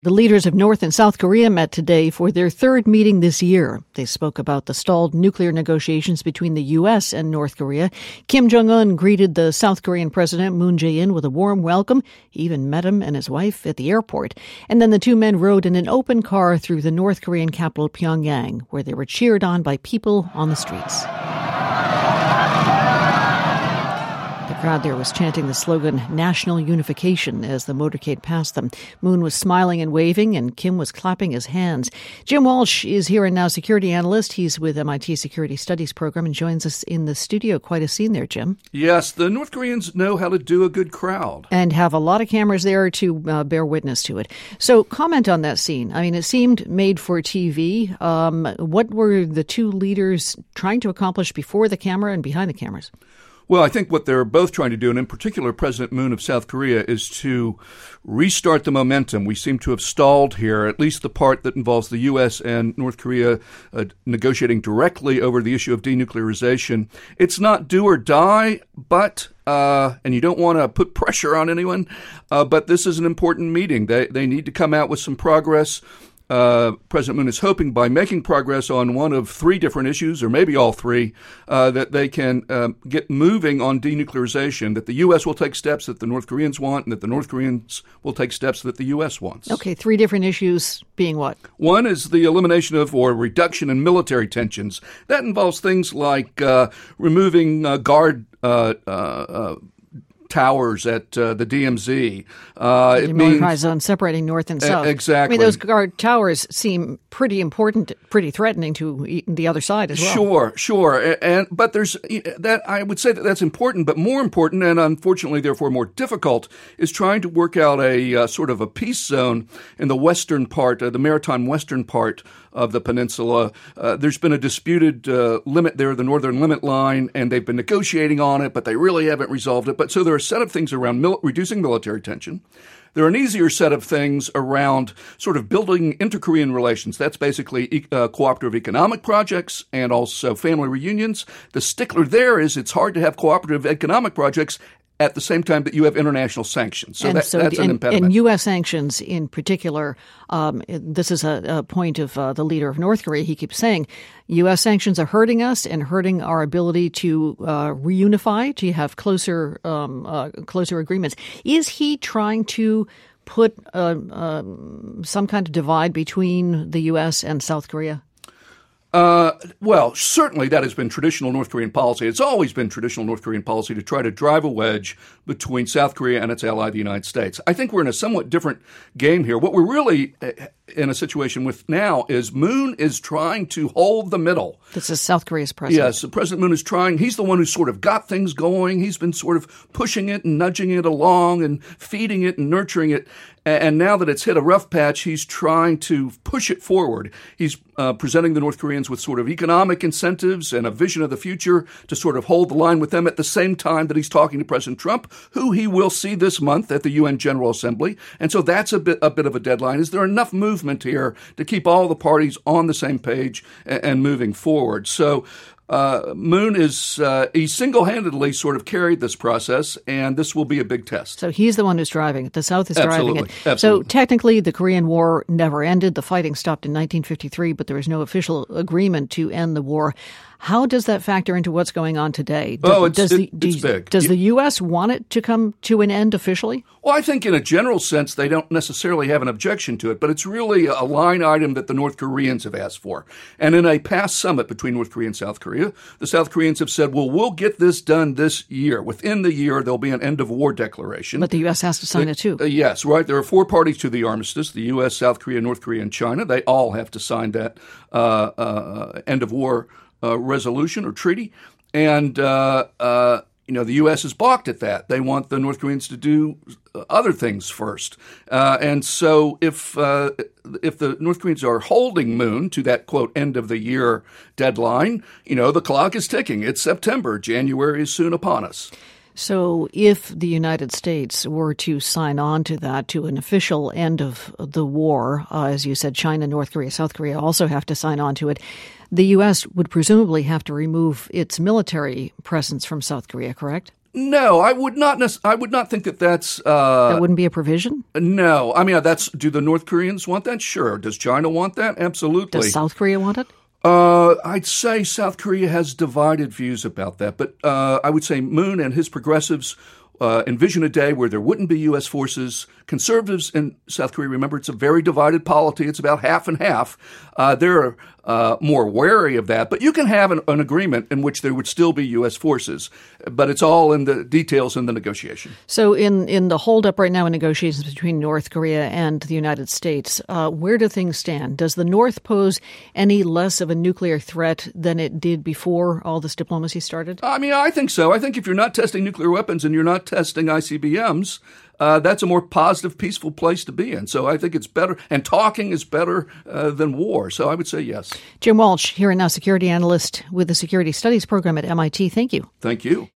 The leaders of North and South Korea met today for their third meeting this year. They spoke about the stalled nuclear negotiations between the U.S. and North Korea. Kim Jong-un greeted the South Korean President Moon Jae-in with a warm welcome. He even met him and his wife at the airport. And then the two men rode in an open car through the North Korean capital, Pyongyang, where they were cheered on by people on the streets. The crowd there was chanting the slogan, "National Unification," as the motorcade passed them. Moon was smiling and waving, and Kim was clapping his hands. Jim Walsh is here and now security analyst. He's with MIT Security Studies program and joins us in the studio. Quite a scene there, Jim. Yes, the North Koreans know how to do a good crowd. And have a lot of cameras there to bear witness to it. So comment on that scene. I mean, it seemed made for TV. What were the two leaders trying to accomplish before the camera and behind the cameras? Well, I think what they're both trying to do, and in particular President Moon of South Korea, is to restart the momentum. We seem to have stalled here, at least the part that involves the U.S. and North Korea negotiating directly over the issue of denuclearization. It's not do or die, but and you don't want to put pressure on anyone, but this is an important meeting. They need to come out with some progress. President Moon is hoping by making progress on one of three different issues, or maybe all three, that they can get moving on denuclearization, that the U.S. will take steps that the North Koreans want, and that the North Koreans will take steps that the U.S. wants. Okay, three different issues being what? One is the elimination of or reduction in military tensions. That involves things like removing guard towers at the DMZ. It means zone separating North and South. Exactly. I mean, those guard towers seem pretty important, pretty threatening to the other side as Sure. well. But there's that. I would say that that's important, but more important, and unfortunately, therefore, more difficult, is trying to work out a sort of a peace zone in the western part, the maritime western part of the peninsula. There's been a disputed limit there, the northern limit line, and they've been negotiating on it, but they really haven't resolved it. But so there are a set of things around reducing military tension. There are an easier set of things around sort of building inter-Korean relations. That's basically cooperative economic projects and also family reunions. The stickler there is it's hard to have cooperative economic projects at the same time that you have international sanctions. So that's an impediment. And U.S. sanctions in particular, this is a point of the leader of North Korea. He keeps saying U.S. sanctions are hurting us and hurting our ability to reunify, to have closer agreements. Is he trying to put some kind of divide between the U.S. and South Korea? Well, certainly that has been traditional North Korean policy. It's always been traditional North Korean policy to try to drive a wedge between South Korea and its ally, the United States. I think we're in a somewhat different game here. What we're really in a situation with now is Moon is trying to hold the middle. This is South Korea's president. Yes, President Moon is trying. He's the one who's sort of got things going. He's been sort of pushing it and nudging it along and feeding it and nurturing it. And now that it's hit a rough patch, he's trying to push it forward. He's presenting the North Koreans with sort of economic incentives and a vision of the future to sort of hold the line with them at the same time that he's talking to President Trump, who he will see this month at the UN General Assembly. And so that's a bit of a deadline. Is there enough movement here to keep all the parties on the same page and moving forward? So Moon is he single-handedly sort of carried this process, and this will be a big test. So he's the one who's driving it. The South is driving it. Absolutely. So technically, the Korean War never ended. The fighting stopped in 1953, but there was no official agreement to end the war. How does that factor into what's going on today? It's big. Does the U.S. want it to come to an end officially? Well, I think in a general sense, they don't necessarily have an objection to it, but it's really a line item that the North Koreans have asked for. And in a past summit between North Korea and South Korea, the South Koreans have said, well, we'll get this done this year. Within the year, there'll be an end-of-war declation. But the U.S. has to sign it, too. Yes, right. There are four parties to the armistice, the U.S., South Korea, North Korea, and China. They all have to sign that end-of-war resolution or treaty. And, the U.S. is balked at that. They want the North Koreans to do other things first. And so if the North Koreans are holding Moon to that, quote, end of the year deadline, the clock is ticking. It's September. January is soon upon us. So if the United States were to sign on to that, to an official end of the war, as you said, China, North Korea, South Korea also have to sign on to it, the U.S. would presumably have to remove its military presence from South Korea, correct? No, I would not. I would not think that that's. That wouldn't be a provision? No, I mean do the North Koreans want that? Sure. Does China want that? Absolutely. Does South Korea want it? I'd say South Korea has divided views about that, but I would say Moon and his progressives envision a day where there wouldn't be U.S. forces. Conservatives in South Korea, remember, it's a very divided polity. It's about half and half. They're more wary of that. But you can have an agreement in which there would still be U.S. forces. But it's all in the details in the negotiation. So in the holdup right now in negotiations between North Korea and the United States, where do things stand? Does the North pose any less of a nuclear threat than it did before all this diplomacy started? I mean, I think so. I think if you're not testing nuclear weapons and you're not testing ICBMs, that's a more positive, peaceful place to be in. So I think it's better, and talking is better than war. So I would say yes. Jim Walsh, here and now security analyst with the Security Studies program at MIT. Thank you. Thank you.